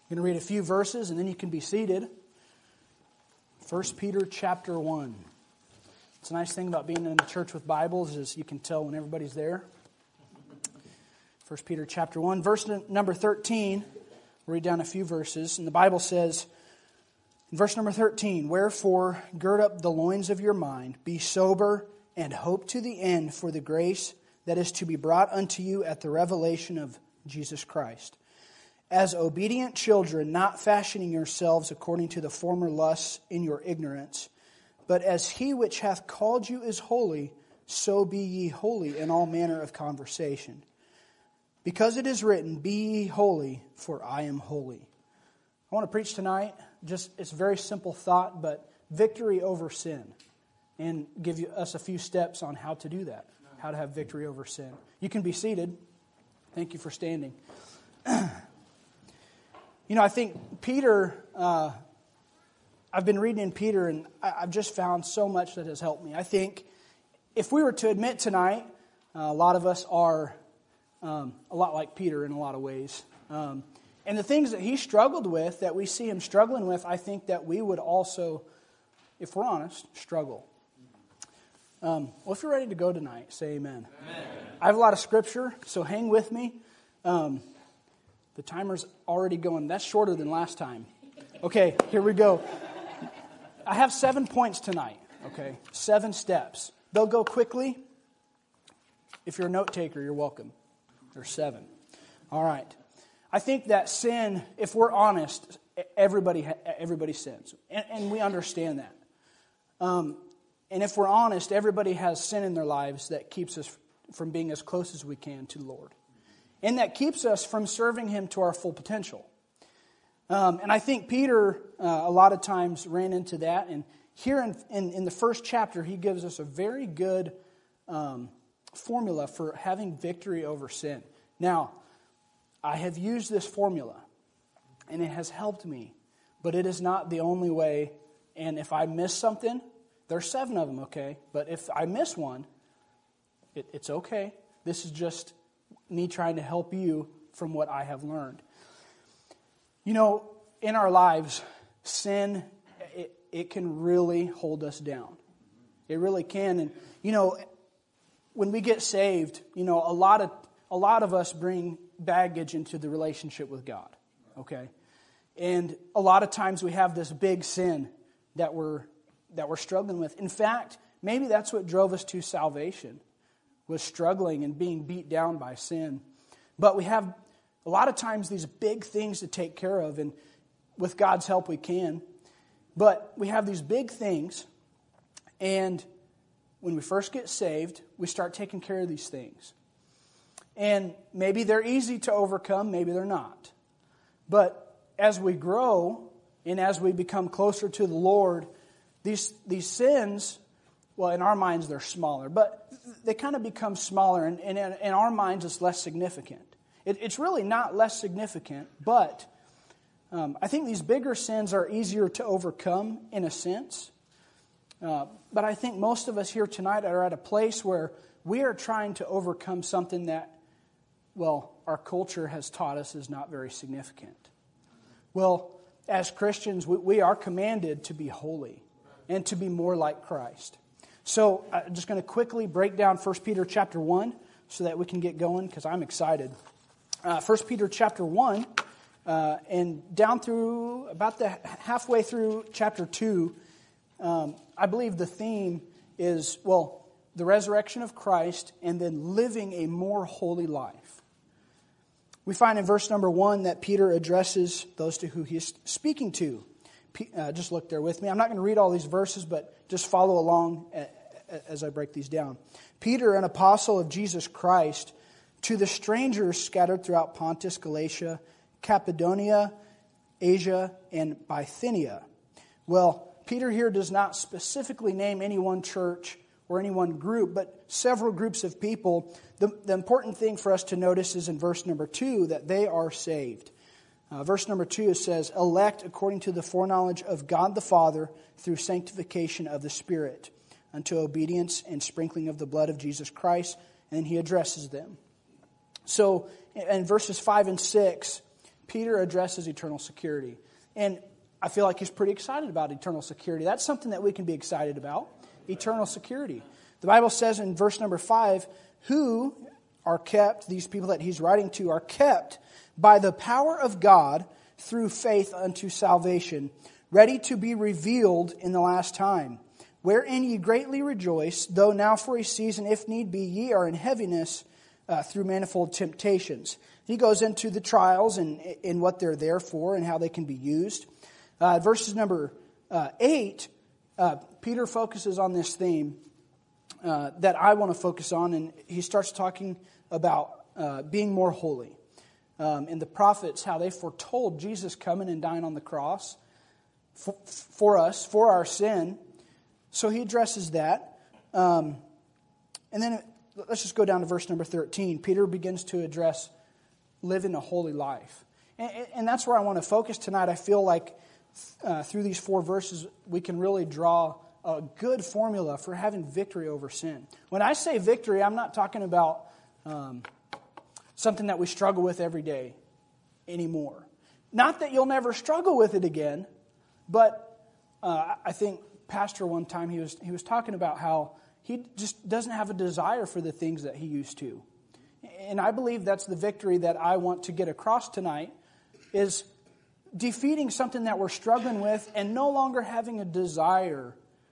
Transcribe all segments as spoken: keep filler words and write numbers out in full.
I'm going to read a few verses and then you can be seated. First Peter chapter one. It's a nice thing about being in a church with Bibles is you can tell when everybody's there. First Peter chapter one, verse number thirteen. We'll read down a few verses. And the Bible says, in verse number thirteen, "Wherefore, gird up the loins of your mind, be sober, and hope to the end for the grace that is to be brought unto you at the revelation of Jesus Christ. As obedient children, not fashioning yourselves according to the former lusts in your ignorance, but as he which hath called you is holy, so be ye holy in all manner of conversation. Because it is written, Be ye holy, for I am holy." I want to preach tonight, just it's a very simple thought, but victory over sin. And give you, us a few steps on how to do that, how to have victory over sin. You can be seated. Thank you for standing. You know, I think Peter, uh, I've been reading in Peter, and I've just found so much that has helped me. I think if we were to admit tonight, uh, a lot of us are um, a lot like Peter in a lot of ways. Um, and the things that he struggled with, that we see him struggling with, I think that we would also, if we're honest, struggle. Um, well, if you're ready to go tonight, say amen. Amen. I have a lot of scripture, so hang with me. Um, the timer's already going. That's shorter than last time. Okay, here we go. I have seven points tonight, okay? Seven steps. They'll go quickly. If you're a note taker, you're welcome. There's seven. All right. I think that sin, if we're honest, everybody everybody sins. And, and we understand that. Um, and if we're honest, everybody has sin in their lives that keeps us from being as close as we can to the Lord. And that keeps us from serving Him to our full potential. Um, and I think Peter, uh, a lot of times, ran into that. And here in, in, in the first chapter, he gives us a very good um, formula for having victory over sin. Now, I have used this formula, and it has helped me. But it is not the only way. And if I miss something, there's seven of them, okay? But if I miss one, it, it's okay. This is just me trying to help you from what I have learned. You know, in our lives, sin, it, it can really hold us down. It really can. And, you know, when we get saved, you know, a lot of a lot of us bring baggage into the relationship with God, okay? And a lot of times we have this big sin that we're that we're struggling with. In fact, maybe that's what drove us to salvation, was struggling and being beat down by sin. But we have a lot of times these big things to take care of, and with God's help we can. But we have these big things, and when we first get saved, we start taking care of these things. And maybe they're easy to overcome, maybe they're not. But as we grow, and as we become closer to the Lord, these, these sins, well, in our minds they're smaller, but they kind of become smaller, and, and in our minds it's less significant. It, it's really not less significant, but um, I think these bigger sins are easier to overcome in a sense. Uh, but I think most of us here tonight are at a place where we are trying to overcome something that, well, our culture has taught us is not very significant. Well, as Christians, we, we are commanded to be holy and to be more like Christ. So I'm just going to quickly break down First Peter chapter one so that we can get going, because I'm excited. Uh, First Peter chapter one, uh, and down through about the halfway through chapter two, um, I believe the theme is, well, the resurrection of Christ and then living a more holy life. We find in verse number one that Peter addresses those to who he's speaking to. Uh, just look there with me. I'm not going to read all these verses, but just follow along as I break these down. Peter, an apostle of Jesus Christ, to the strangers scattered throughout Pontus, Galatia, Cappadocia, Asia, and Bithynia. Well, Peter here does not specifically name any one church or any one group, but several groups of people. The, the important thing for us to notice is in verse number two that they are saved. Uh, verse number two, it says, elect according to the foreknowledge of God the Father through sanctification of the Spirit, unto obedience and sprinkling of the blood of Jesus Christ. And he addresses them. So in verses five and six, Peter addresses eternal security. And I feel like he's pretty excited about eternal security. That's something that we can be excited about, eternal security. The Bible says in verse number five, who are kept, these people that he's writing to, are kept by the power of God through faith unto salvation, ready to be revealed in the last time. Wherein ye greatly rejoice, though now for a season, if need be, ye are in heaviness uh, through manifold temptations. He goes into the trials and, and what they're there for and how they can be used. Uh, verses number uh, eight, uh, Peter focuses on this theme uh, that I want to focus on, and he starts talking about uh, being more holy. Um, and the prophets, how they foretold Jesus coming and dying on the cross for, for us, for our sin. So he addresses that. Um, and then let's just go down to verse number thirteen. Peter begins to address living a holy life. And, and that's where I want to focus tonight. I feel like uh, through these four verses, we can really draw a good formula for having victory over sin. When I say victory, I'm not talking about um, something that we struggle with every day anymore. Not that you'll never struggle with it again, but uh, I think Pastor one time, he was he was talking about how he just doesn't have a desire for the things that he used to. And I believe that's the victory that I want to get across tonight, is defeating something that we're struggling with and no longer having a desire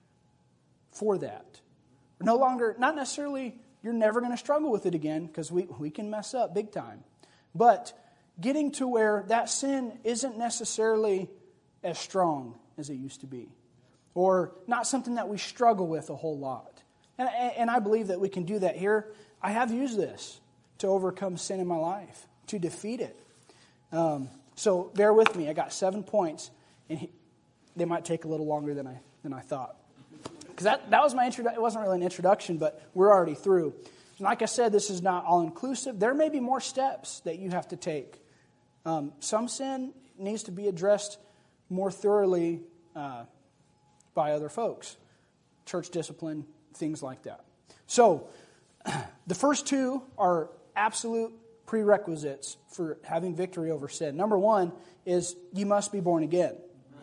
for that. No longer, not necessarily you're never going to struggle with it again, because we, we can mess up big time. But getting to where that sin isn't necessarily as strong as it used to be. Or not something that we struggle with a whole lot. And, and I believe that we can do that here. I have used this to overcome sin in my life, to defeat it. Um, so bear with me. I got seven points, and he, they might take a little longer than I than I thought. Because that, that was my introduction. It wasn't really an introduction, but we're already through. And like I said, this is not all-inclusive. There may be more steps that you have to take. Um, some sin needs to be addressed more thoroughly uh, by other folks. Church discipline, things like that. So, the first two are absolute prerequisites for having victory over sin. Number one is you must be born again.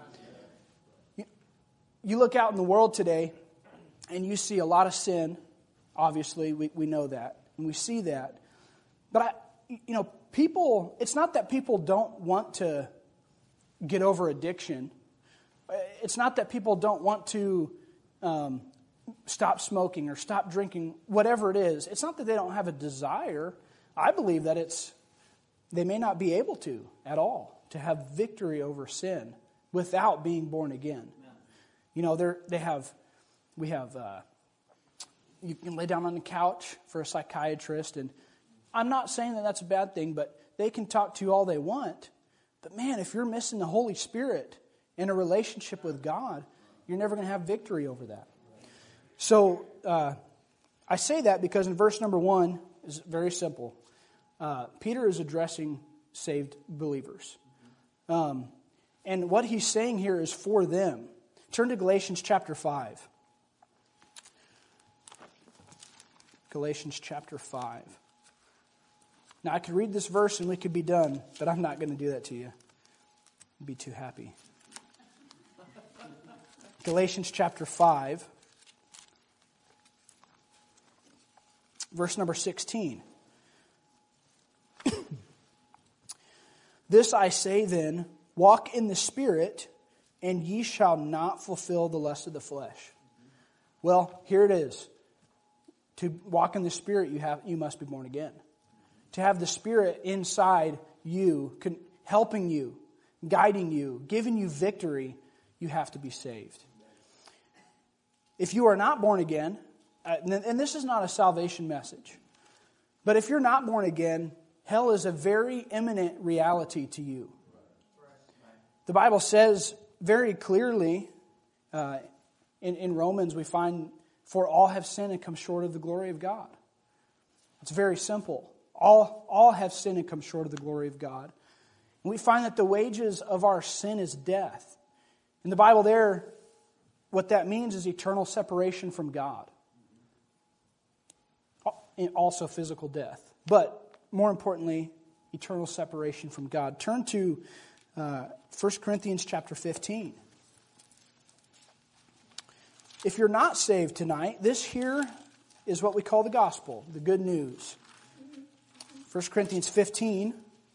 You, you look out in the world today and you see a lot of sin. Obviously, we, we know that. And we see that. But, I, you know, people, it's not that people don't want to get over addiction. It's not that people don't want to um, stop smoking or stop drinking, whatever it is. It's not that they don't have a desire. I believe that it's they may not be able to at all, to have victory over sin without being born again. Yeah. You know, they they have, we have, uh, you can lay down on the couch for a psychiatrist, and I'm not saying that that's a bad thing, but they can talk to you all they want. But man, if you're missing the Holy Spirit in a relationship with God, you're never going to have victory over that. So uh, I say that because in verse number one is very simple. Uh, Peter is addressing saved believers. Um, and what he's saying here is for them. Turn to Galatians chapter five. Galatians chapter five. Now I could read this verse and we could be done, but I'm not going to do that to you. I'd be too happy. Galatians chapter five, verse number sixteen. This I say then, walk in the Spirit, and ye shall not fulfill the lust of the flesh. Well, here it is. To walk in the Spirit, you have you must be born again. To have the Spirit inside you, helping you, guiding you, giving you victory, you have to be saved. If you are not born again, uh, and this is not a salvation message, but if you're not born again, hell is a very imminent reality to you. The Bible says very clearly, uh, in, in Romans we find, for all have sinned and come short of the glory of God. It's very simple. All, all have sinned and come short of the glory of God. And we find that the wages of our sin is death. In the Bible there, what that means is eternal separation from God. And also physical death. But more importantly, eternal separation from God. Turn to uh, First Corinthians chapter fifteen. If you're not saved tonight, this here is what we call the gospel, the good news. First Corinthians fifteen,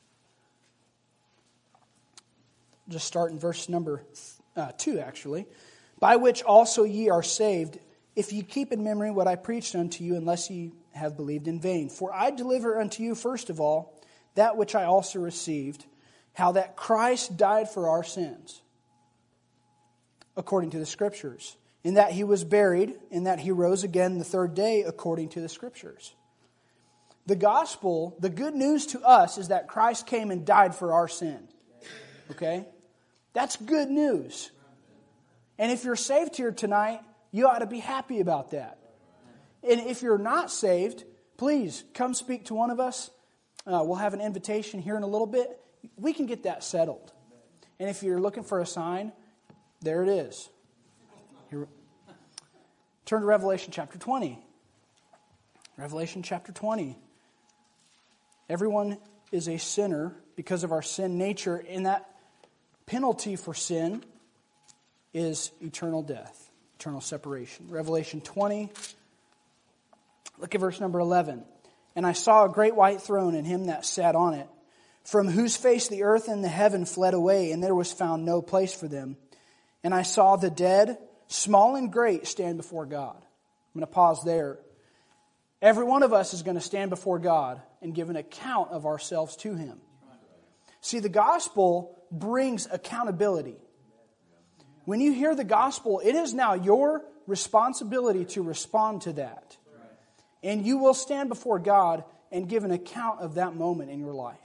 just start in verse number uh, two, actually. By which also ye are saved, if ye keep in memory what I preached unto you, unless ye have believed in vain. For I deliver unto you first of all that which I also received, how that Christ died for our sins, according to the Scriptures, in that he was buried, in that he rose again the third day, according to the Scriptures. The gospel, the good news to us is that Christ came and died for our sin. Okay? That's good news. And if you're saved here tonight, you ought to be happy about that. And if you're not saved, please come speak to one of us. Uh, we'll have an invitation here in a little bit. We can get that settled. And if you're looking for a sign, there it is. Here. Turn to Revelation chapter twenty. Revelation chapter twenty. Everyone is a sinner because of our sin nature, and that penalty for sin is eternal death, eternal separation. Revelation twenty, look at verse number eleven. And I saw a great white throne and him that sat on it, from whose face the earth and the heaven fled away, and there was found no place for them. And I saw the dead, small and great, stand before God. I'm going to pause there. Every one of us is going to stand before God and give an account of ourselves to Him. See, the gospel brings accountability. When you hear the gospel, it is now your responsibility to respond to that. And you will stand before God and give an account of that moment in your life.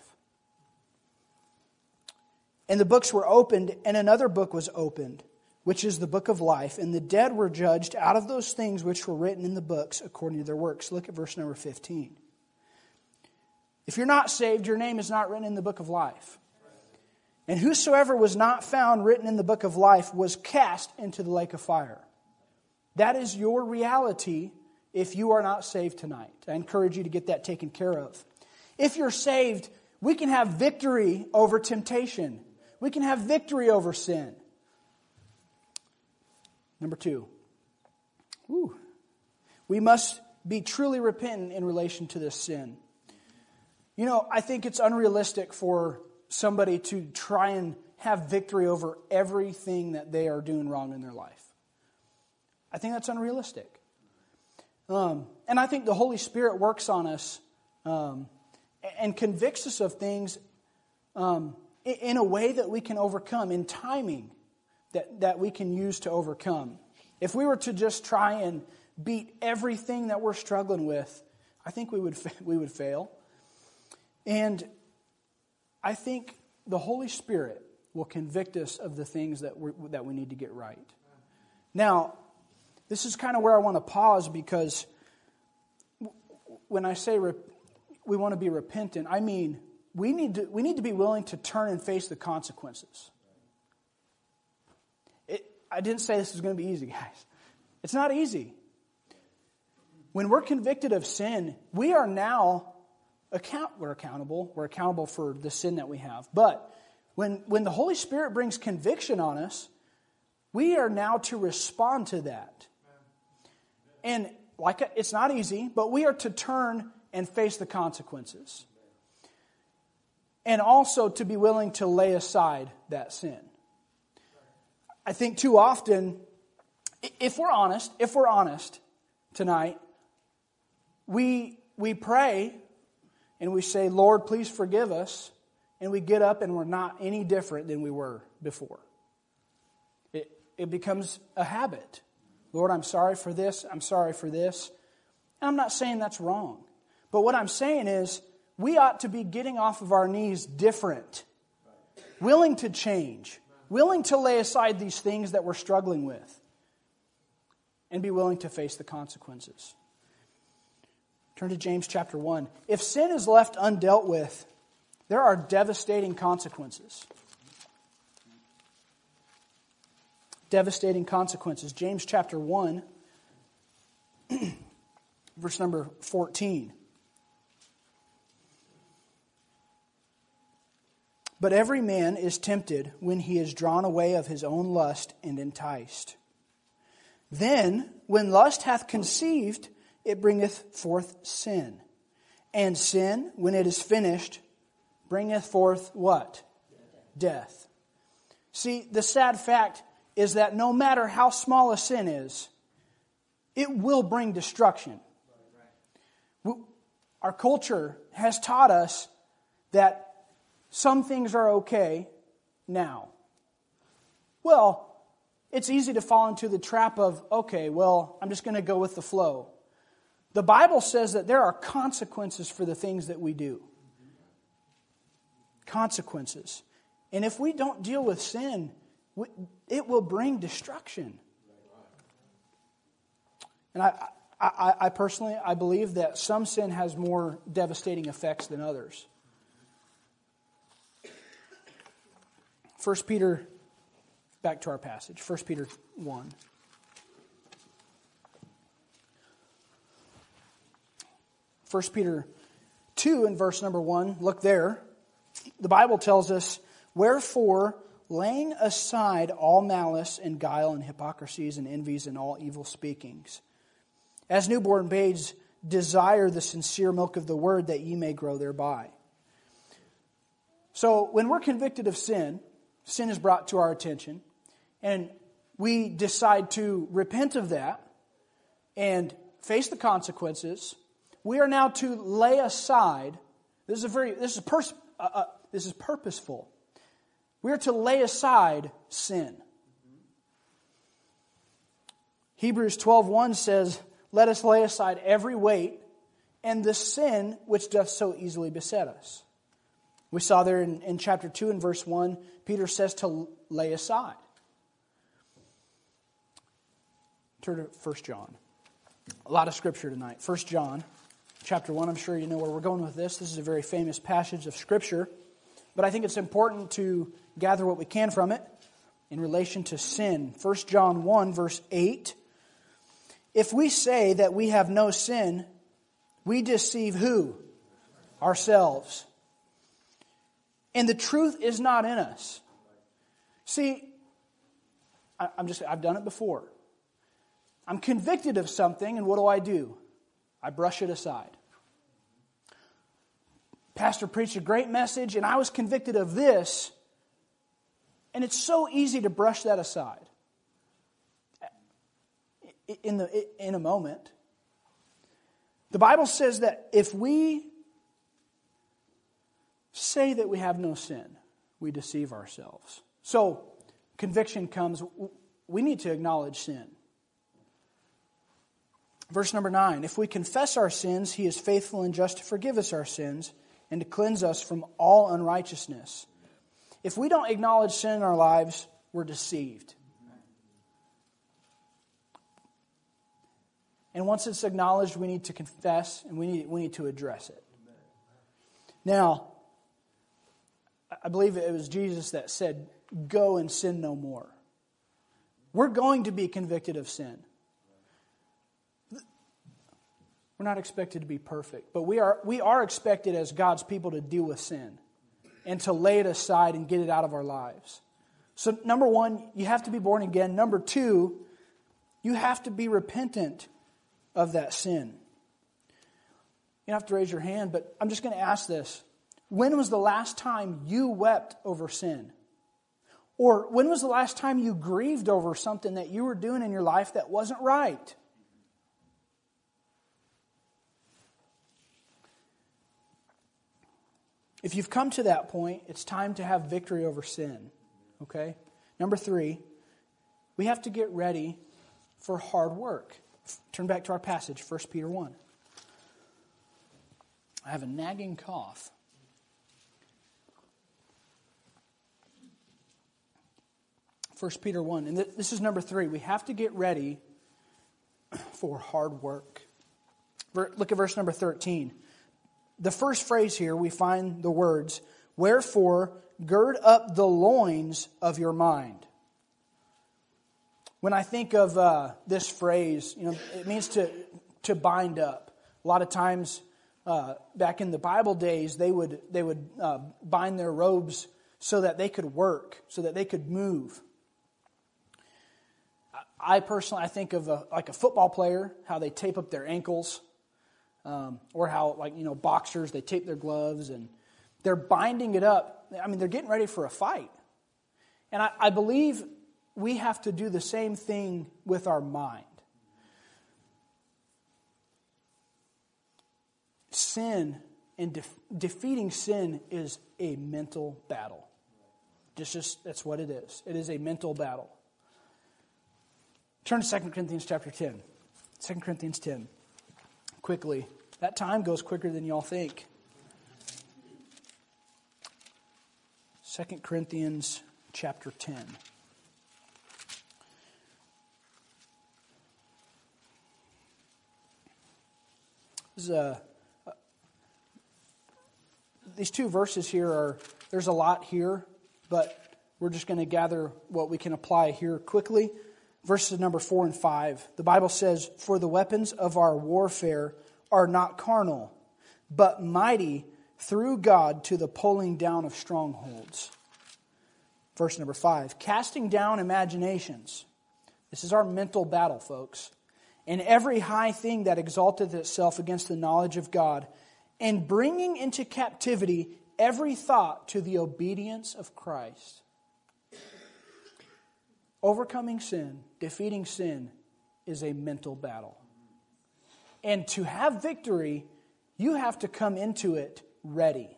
And the books were opened, and another book was opened, which is the book of life. And the dead were judged out of those things which were written in the books according to their works. Look at verse number fifteen. If you're not saved, your name is not written in the book of life. And whosoever was not found written in the book of life was cast into the lake of fire. That is your reality if you are not saved tonight. I encourage you to get that taken care of. If you're saved, we can have victory over temptation. We can have victory over sin. Number two, whew, we must be truly repentant in relation to this sin. You know, I think it's unrealistic for somebody to try and have victory over everything that they are doing wrong in their life. I think that's unrealistic. Um, and I think the Holy Spirit works on us um, and convicts us of things um, in a way that we can overcome, in timing that, that we can use to overcome. If we were to just try and beat everything that we're struggling with, I think we would we would fail. And I think the Holy Spirit will convict us of the things that we that we need to get right. Now, this is kind of where I want to pause, because when I say rep- we want to be repentant, I mean we need to we need to be willing to turn and face the consequences. It, I didn't say this was going to be easy, guys. It's not easy. When we're convicted of sin, we are now account we're accountable. We're accountable for the sin that we have. But when when the Holy Spirit brings conviction on us, we are now to respond to that. And like it's not easy, but we are to turn and face the consequences. And also to be willing to lay aside that sin. I think too often, if we're honest, if we're honest tonight, we we pray and we say, Lord, please forgive us. And we get up and we're not any different than we were before. It, it becomes a habit. Lord, I'm sorry for this. I'm sorry for this. And I'm not saying that's wrong. But what I'm saying is we ought to be getting off of our knees different. Willing to change. Willing to lay aside these things that we're struggling with. And be willing to face the consequences. Turn to James chapter one. If sin is left undealt with, there are devastating consequences. Devastating consequences. James chapter one, verse number fourteen. But every man is tempted when he is drawn away of his own lust and enticed. Then, when lust hath conceived, it bringeth forth sin. And sin, when it is finished, bringeth forth what? Death. See, the sad fact is that no matter how small a sin is, it will bring destruction. Our culture has taught us that some things are okay now. Well, it's easy to fall into the trap of, okay, well, I'm just going to go with the flow. The Bible says that there are consequences for the things that we do. Consequences. And if we don't deal with sin, it will bring destruction. And I, I, I personally, I believe that some sin has more devastating effects than others. First Peter, back to our passage, First Peter one. First Peter two and verse number one, look there. The Bible tells us, wherefore, laying aside all malice and guile and hypocrisies and envies and all evil speakings, as newborn babes desire the sincere milk of the word that ye may grow thereby. So when we're convicted of sin, sin is brought to our attention, and we decide to repent of that and face the consequences. We are now to lay aside. This is a very this is pers- uh, uh, this is purposeful. We are to lay aside sin. Hebrews twelve one says, "Let us lay aside every weight and the sin which doth so easily beset us." We saw there in, in chapter two and verse one, Peter says to lay aside. Turn to First John. A lot of scripture tonight. First John, chapter one. I'm sure you know where we're going with this. This is a very famous passage of scripture. But I think it's important to gather what we can from it in relation to sin. First John one, verse eight. If we say that we have no sin, we deceive who? Ourselves. And the truth is not in us. See, I'm just, I've done it before. I'm convicted of something, and what do I do? I brush it aside. Pastor preached a great message, and I was convicted of this, and it's so easy to brush that aside. In the in a moment. The Bible says that if we say that we have no sin, we deceive ourselves. So, conviction comes, we need to acknowledge sin. Verse number nine, if we confess our sins, He is faithful and just to forgive us our sins and to cleanse us from all unrighteousness. If we don't acknowledge sin in our lives, we're deceived. And once it's acknowledged, we need to confess and we need, we need to address it. Now, I believe it was Jesus that said, go and sin no more. We're going to be convicted of sin. We're not expected to be perfect, but we are we are expected as God's people to deal with sin and to lay it aside and get it out of our lives. So number one, you have to be born again. Number two, you have to be repentant of that sin. You don't have to raise your hand, but I'm just going to ask this. When was the last time you wept over sin? Or when was the last time you grieved over something that you were doing in your life that wasn't right? If you've come to that point, it's time to have victory over sin. Okay? Number three, we have to get ready for hard work. Turn back to our passage, First Peter one. I have a nagging cough. First Peter one, and this is number three. We have to get ready for hard work. Look at verse number thirteen. The first phrase here, we find the words, wherefore gird up the loins of your mind. When I think of uh, this phrase, you know, it means to to bind up. A lot of times, uh, back in the Bible days, they would they would uh, bind their robes so that they could work, so that they could move. I personally, I think of a, like a football player, how they tape up their ankles, um, or how, like, you know, boxers, they tape their gloves, and they're binding it up. I mean, they're getting ready for a fight. And I, I believe we have to do the same thing with our mind. Sin and de- defeating sin is a mental battle. Just, just that's what it is. It is a mental battle. Turn to Second Corinthians chapter ten. Second Corinthians ten. Quickly. That time goes quicker than y'all think. Second Corinthians chapter ten. This is a, uh, these two verses here are, there's a lot here, but we're just going to gather what we can apply here quickly. Verses number four and five. The Bible says, "For the weapons of our warfare are not carnal, but mighty through God to the pulling down of strongholds." Verse number five. "Casting down imaginations." This is our mental battle, folks. "And every high thing that exalteth itself against the knowledge of God, and bringing into captivity every thought to the obedience of Christ." Overcoming sin, defeating sin, is a mental battle. And to have victory, you have to come into it ready.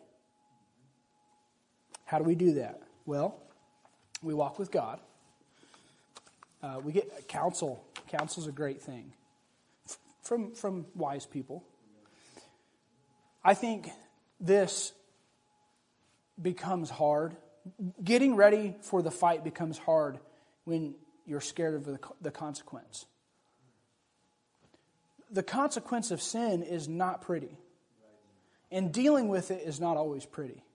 How do we do that? Well, we walk with God. Uh, we get counsel. Counsel's a great thing from, from wise people. I think this becomes hard. Getting ready for the fight becomes hard when you're scared of the, the consequence. The consequence of sin is not pretty. And dealing with it is not always pretty.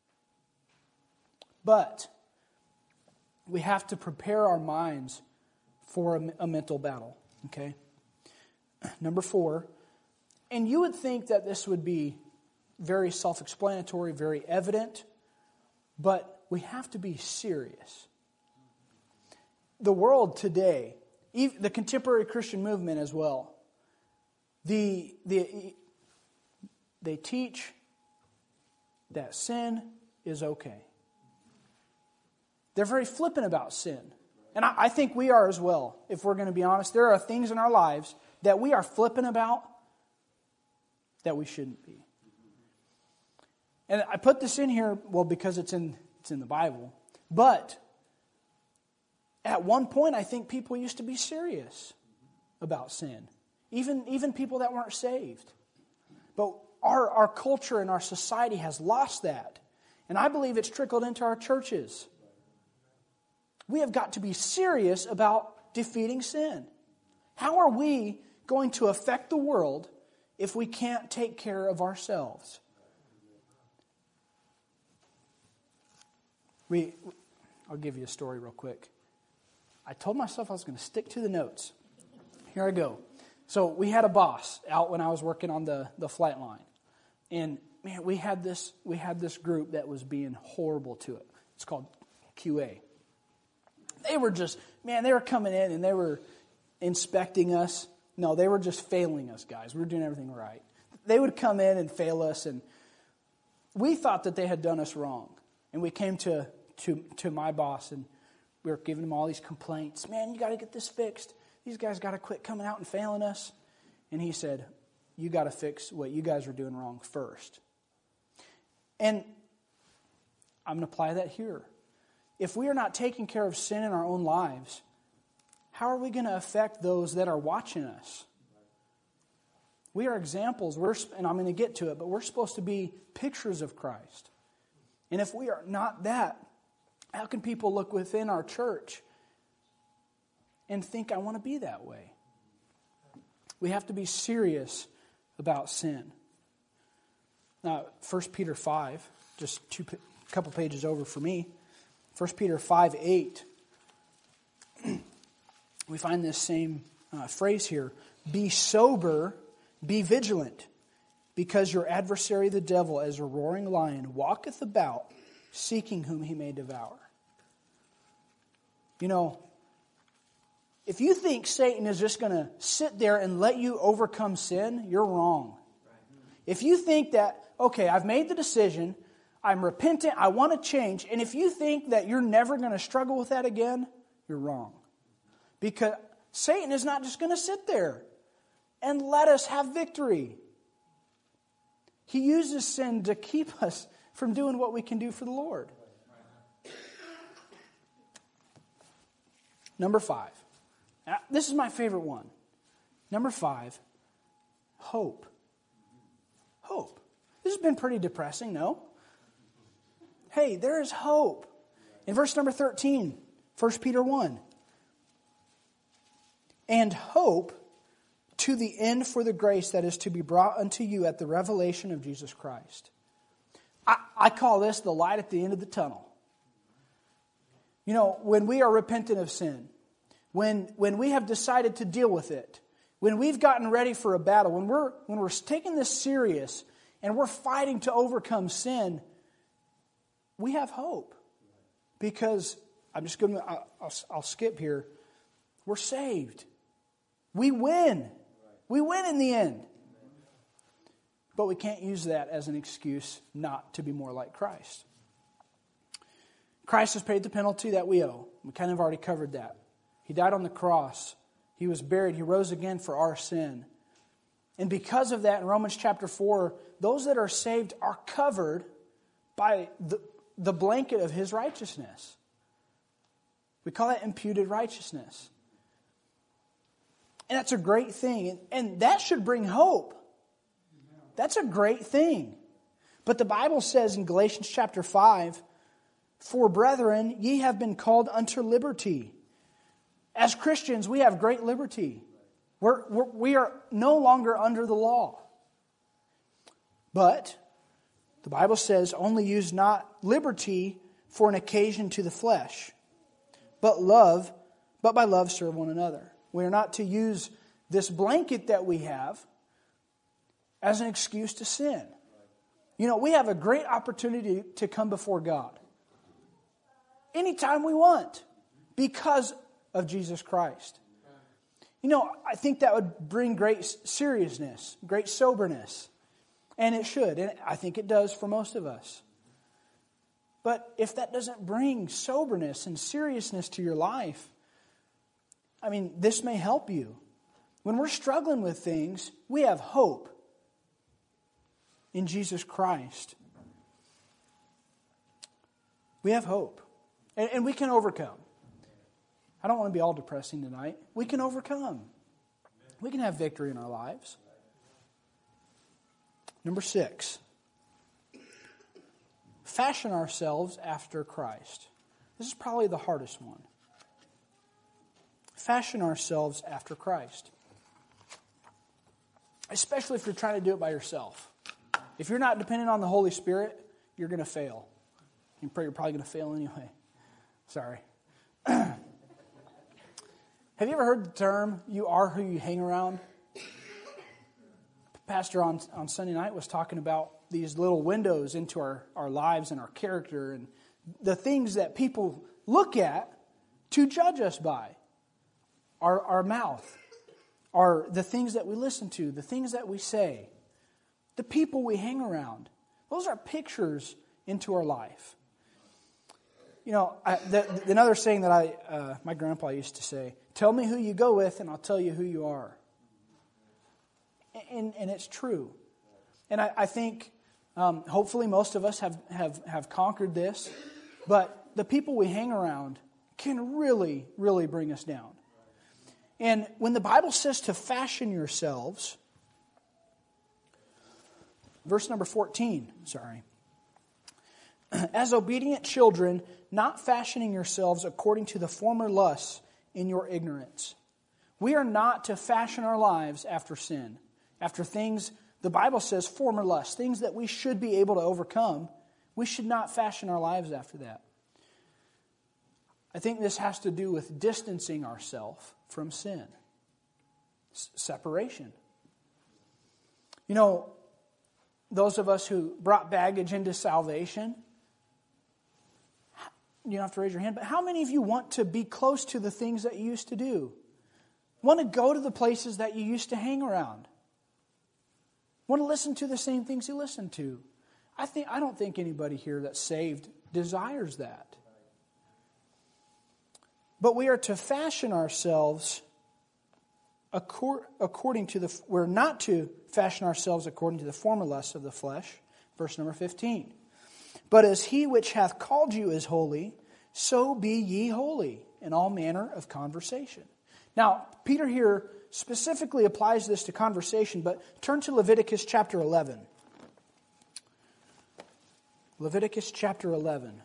But we have to prepare our minds for a, a mental battle. Okay? Number four, and you would think that this would be very self-explanatory, very evident, but we have to be serious. The world today, even the contemporary Christian movement as well, the, the, they teach that sin is okay. They're very flippant about sin. And I, I think we are as well, if we're going to be honest. There are things in our lives that we are flippant about that we shouldn't be. And I put this in here, well, because it's in it's in the Bible. But at one point, I think people used to be serious about sin. Even, even people that weren't saved. But our, our culture and our society has lost that. And I believe it's trickled into our churches. We have got to be serious about defeating sin. How are we going to affect the world if we can't take care of ourselves? We, I'll give you a story real quick. I told myself I was going to stick to the notes. Here I go. So we had a boss out when I was working on the, the flight line. And man, we had this we had this group that was being horrible to it. It's called Q A. They were just, man, they were coming in and they were inspecting us. No, they were just failing us, guys. We were doing everything right. They would come in and fail us, and we thought that they had done us wrong. And we came to, to, to my boss, and we were giving him all these complaints. Man, you got to get this fixed. These guys got to quit coming out and failing us. And he said, you got to fix what you guys are doing wrong first. And I'm going to apply that here. If we are not taking care of sin in our own lives, how are we going to affect those that are watching us? We are examples, we're, and I'm going to get to it, but we're supposed to be pictures of Christ. And if we are not that, how can people look within our church and think, I want to be that way? We have to be serious about sin. Now, First Peter five, just two couple pages over for me. First Peter five eight, we find this same uh, phrase here. Be sober, be vigilant, because your adversary the devil, as a roaring lion, walketh about, seeking whom he may devour. You know, if you think Satan is just going to sit there and let you overcome sin, you're wrong. If you think that, okay, I've made the decision, I'm repentant, I want to change, and if you think that you're never going to struggle with that again, you're wrong. Because Satan is not just going to sit there and let us have victory. He uses sin to keep us from doing what we can do for the Lord. Number five. Now, this is my favorite one. Number five, hope. Hope. This has been pretty depressing, no? Hey, there is hope. In verse number thirteen, First Peter one. And hope to the end for the grace that is to be brought unto you at the revelation of Jesus Christ. I, I call this the light at the end of the tunnel. You know, when we are repentant of sin, when when we have decided to deal with it, when we've gotten ready for a battle, when we're when we're taking this serious and we're fighting to overcome sin, we have hope. Because I'm just going to I'll, I'll skip here. We're saved. We win. We win in the end. But we can't use that as an excuse not to be more like Christ. Christ has paid the penalty that we owe. We kind of already covered that. He died on the cross. He was buried. He rose again for our sin. And because of that, in Romans chapter four, those that are saved are covered by the, the blanket of His righteousness. We call that imputed righteousness. And that's a great thing. And, and that should bring hope. That's a great thing. But the Bible says in Galatians chapter five, for brethren, ye have been called unto liberty. As Christians, we have great liberty. We're, we're, we are no longer under the law. But the Bible says, only use not liberty for an occasion to the flesh, but love, but by love serve one another. We are not to use this blanket that we have as an excuse to sin. You know, we have a great opportunity to come before God anytime we want because of Jesus Christ. You know, I think that would bring great seriousness, great soberness. And it should. And I think it does for most of us. But if that doesn't bring soberness and seriousness to your life, I mean, this may help you. When we're struggling with things, we have hope in Jesus Christ. We have hope. And, and we can overcome. I don't want to be all depressing tonight. We can overcome. We can have victory in our lives. Number six. Fashion ourselves after Christ. This is probably the hardest one. Fashion ourselves after Christ. Especially if you're trying to do it by yourself. If you're not dependent on the Holy Spirit, you're going to fail. You're probably going to fail anyway. Sorry. Have you ever heard the term, you are who you hang around? Pastor on, on Sunday night was talking about these little windows into our, our lives and our character and the things that people look at to judge us by. Our, our mouth, our, the things that we listen to, the things that we say, the people we hang around. Those are pictures into our life. You know, I, the, the, another saying that I, uh, my grandpa used to say, tell me who you go with and I'll tell you who you are. And, and it's true. And I, I think um, hopefully most of us have, have, have conquered this. But the people we hang around can really, really bring us down. And when the Bible says to fashion yourselves, verse number fourteen, sorry. As obedient children, not fashioning yourselves according to the former lusts in your ignorance. We are not to fashion our lives after sin, after things, the Bible says, former lusts, things that we should be able to overcome. We should not fashion our lives after that. I think this has to do with distancing ourselves from sin. S- separation. You know, those of us who brought baggage into salvation, you don't have to raise your hand, but how many of you want to be close to the things that you used to do? Want to go to the places that you used to hang around? Want to listen to the same things you listened to? I think I don't think anybody here that's saved desires that. But we are to fashion ourselves according to the, we're not to fashion ourselves according to the former lusts of the flesh. Verse number fifteen. But as he which hath called you is holy, so be ye holy in all manner of conversation. Now, Peter here specifically applies this to conversation, but turn to Leviticus chapter eleven. Leviticus chapter eleven.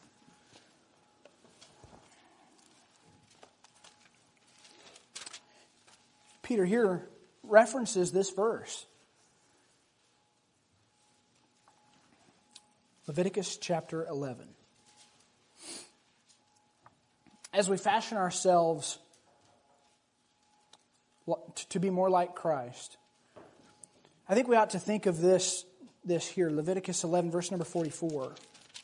Peter here references this verse. Leviticus chapter eleven. As we fashion ourselves to be more like Christ, I think we ought to think of this, this here, Leviticus eleven, verse number forty-four.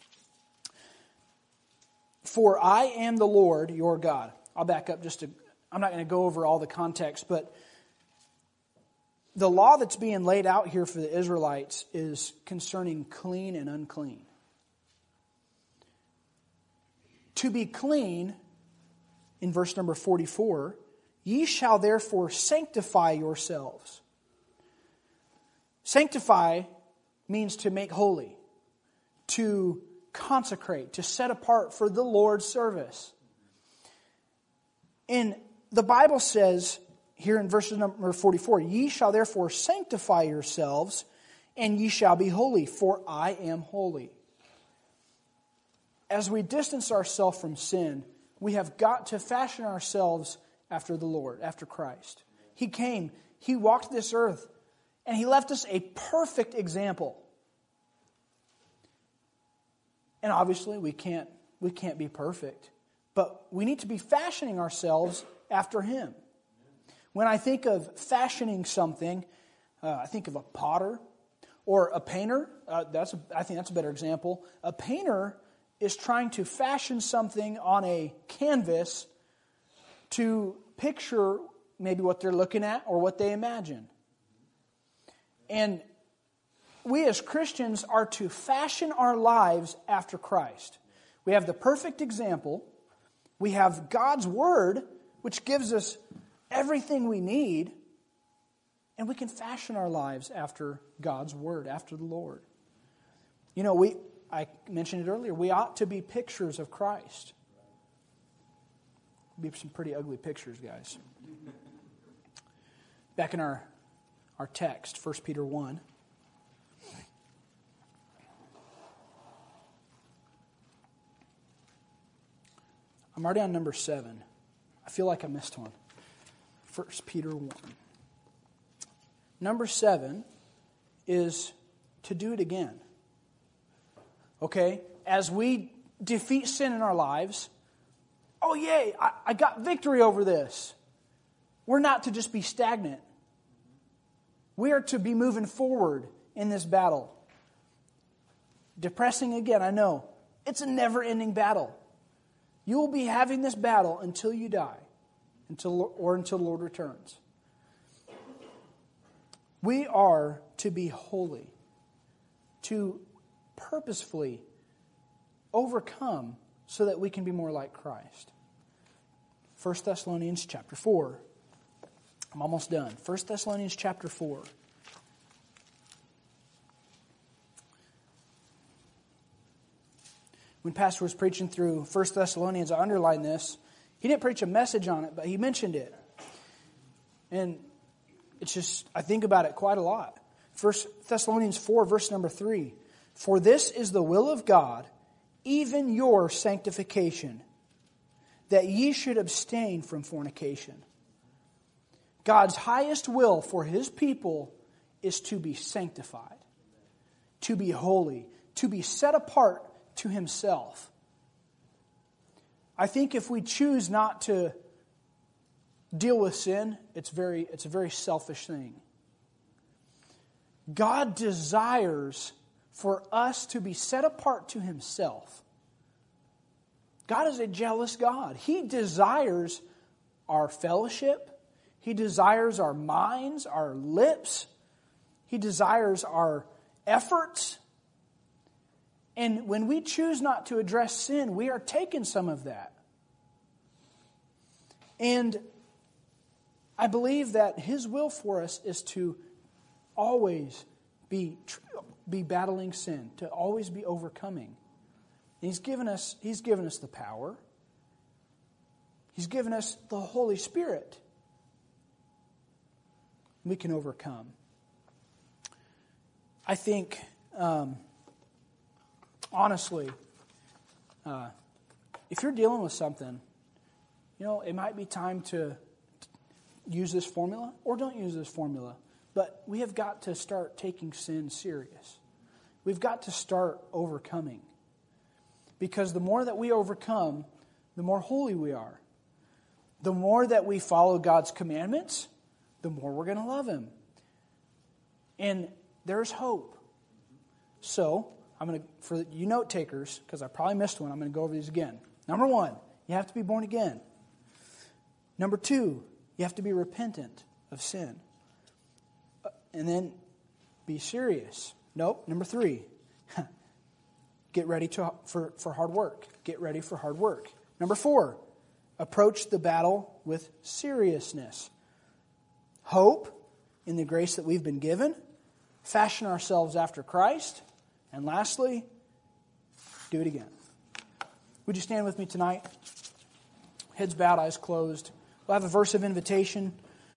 For I am the Lord your God. I'll back up just to, I'm not going to go over all the context, but the law that's being laid out here for the Israelites is concerning clean and unclean. To be clean, in verse number forty-four, ye shall therefore sanctify yourselves. Sanctify means to make holy, to consecrate, to set apart for the Lord's service. And the Bible says here in verse number forty-four, ye shall therefore sanctify yourselves, and ye shall be holy, for I am holy. As we distance ourselves from sin, we have got to fashion ourselves after the Lord, after Christ. He came, He walked this earth, and He left us a perfect example. And obviously we can't, we can't be perfect, but we need to be fashioning ourselves after Him. When I think of fashioning something, uh, I think of a potter or a painter. Uh, that's a, I think that's a better example. A painter is trying to fashion something on a canvas to picture maybe what they're looking at or what they imagine. And we as Christians are to fashion our lives after Christ. We have the perfect example. We have God's Word, which gives us everything we need. And we can fashion our lives after God's Word, after the Lord. You know, we I mentioned it earlier, we ought to be pictures of Christ. Be some pretty ugly pictures, guys. Back in our, our text, First Peter one. I'm already on number seven. I feel like I missed one. First Peter one. Number seven is to do it again. Okay? As we defeat sin in our lives, oh yay, I, I got victory over this. We're not to just be stagnant. We are to be moving forward in this battle. Depressing again, I know. It's a never-ending battle. You will be having this battle until you die, until or until the Lord returns. We are to be holy, to purposefully overcome so that we can be more like Christ. First Thessalonians chapter four. I'm almost done. First Thessalonians chapter four. When Pastor was preaching through First Thessalonians, I underlined this. He didn't preach a message on it, but he mentioned it. And it's just, I think about it quite a lot. First Thessalonians four, verse number three. For this is the will of God, even your sanctification, that ye should abstain from fornication. God's highest will for His people is to be sanctified, to be holy, to be set apart to Himself. I think if we choose not to deal with sin, it's very, it's a very selfish thing. God desires for us to be set apart to Himself. God is a jealous God. He desires our fellowship. He desires our minds, our lips. He desires our efforts. And when we choose not to address sin, we are taking some of that. And I believe that His will for us is to always be, be battling sin, to always be overcoming. And He's given us, He's given us the power. He's given us the Holy Spirit. We can overcome. I think, um, honestly, uh, if you're dealing with something, you know, it might be time to use this formula or don't use this formula. But we have got to start taking sin serious. We've got to start overcoming. Because the more that we overcome, the more holy we are. The more that we follow God's commandments, the more we're going to love Him. And there's hope. So, I'm going to, for you note takers, because I probably missed one, I'm going to go over these again. Number one, you have to be born again. Number two, you have to be repentant of sin. And then be serious. Nope. Number three, get ready to, for, for hard work. Get ready for hard work. Number four, approach the battle with seriousness. Hope in the grace that we've been given. Fashion ourselves after Christ. And lastly, do it again. Would you stand with me tonight? Heads bowed, eyes closed. We'll have a verse of invitation.